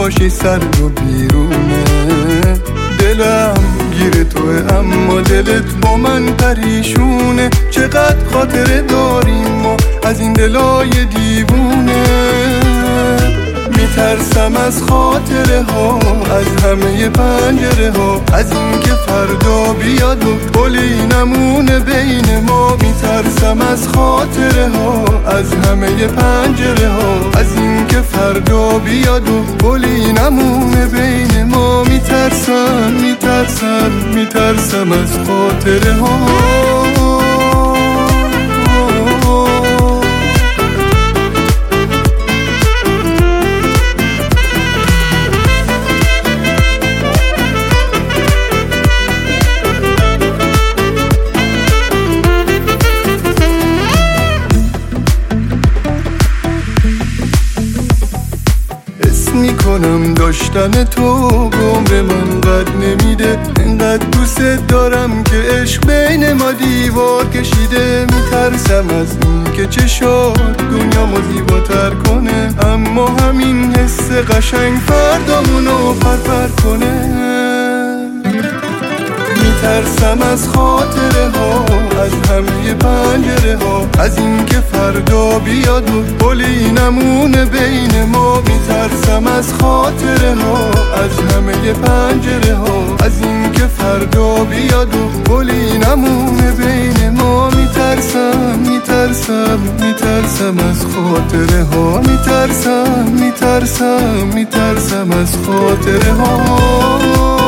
هواشی سرد و بیرونه. دلم گیر توه اما دلت با من پریشونه. چقدر خاطره داریم ما از این دلای دیوونه. میترسم از خاطره ها، از همه پنجره ها، از این که فردا بیاد و پلی نمونه بین ما. میترسم از خاطره ها، از همه پنجره ها، از این که فردا بیاد و پلی نمونه بین ما. میترسم میترسم میترسم از خاطره ها. میکنم داشتن تو به عمر من قد نمیده. انقدر دوست دارم که عشق بین ما دیوار کشیده. میترسم از این که چشات دنیامو زیباتر کنه، اما همین حس قشنگ فردامونو پرپر کنه. میترسم از خاطره ها، از همه پنجره ها، از این که فردا بیاد و پلی نمونه بین ما. میترسم از خاطره ها، از همه پنجره ها، از این که فردا بیاد و پلی نمونه بین ما. میترسم میترسم میترسم از خاطره ها. میترسم میترسم میترسم از خاطره ها.